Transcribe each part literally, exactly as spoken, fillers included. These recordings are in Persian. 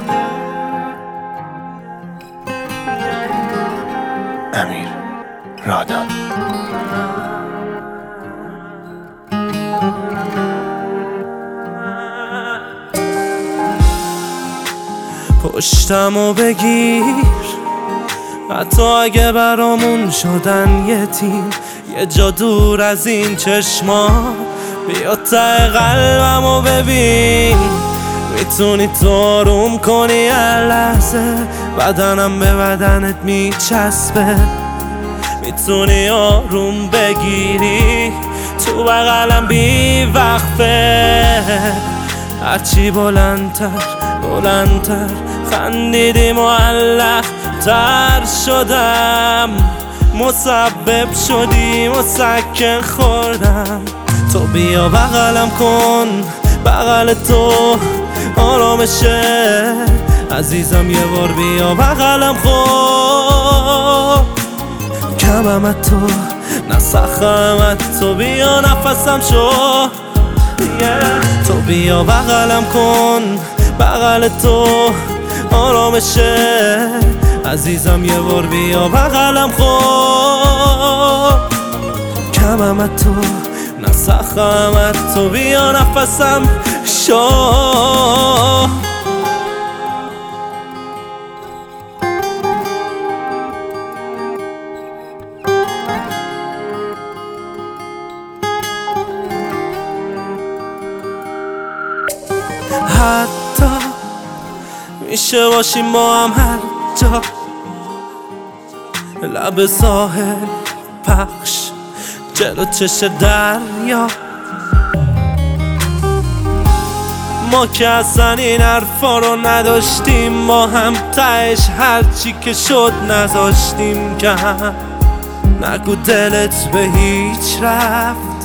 امیر رادان. پشتمو بگیر حتی اگه برامون شدن یه تیم، یه جا دور از این چشما، بیا ته قلبمو ببین. میتونی تو آروم کنی هر لحظه، بدنم به بدنت میچسبه. میتونی آروم بگیری تو بغلم بی وقفه. هرچی بلندتر بلندتر خندیدی معلق تر شدم، مسبب شدی مسکن خوردم. تو بیا بغلم کن، بغل تو آرامشه. عزیزم یه بار بیا بغلم کن، کمم از تو نسخم از تو، بیا نفسم شو. تو بیا بغلم کن، بغل تو آرامشه. عزیزم یه بار بیا بغلم کن، کمم از تو نسخم از تو، بیا نفسم شو. حتی میشه باشیم با هم هر جا، لب ساحل پخش جلو چش دریا. ما که اصلا این حرفا رو نداشتیم، ما هم تهش هرچی که شد نذاشتیم کم. نگو دلت به هیچ رفت،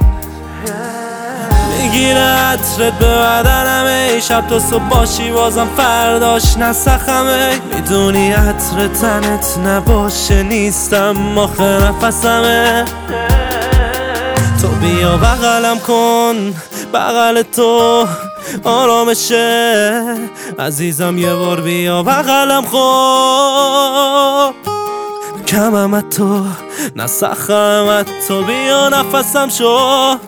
میگیره عطرت به بدنمه. ای شب تا صبح باشی بازم فرداش نسخمه. میدونی عطر تنت نباشه نیستم آخه نفسمه. تو بیا بغلم کن، بغل تو آرامشه. عزیزم یه بار بیا بغلم کن، کمم از تو نسخم از تو، بیا نفسم شو.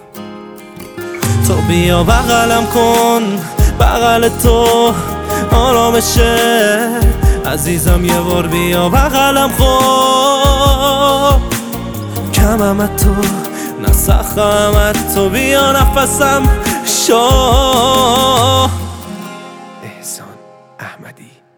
تو بیا بغلم کن، بغل تو آرامشه. عزیزم یه بار بیا بغلم کن، کمم از تو نسخم از تو، بیا نفسم شو. احسان احمدی.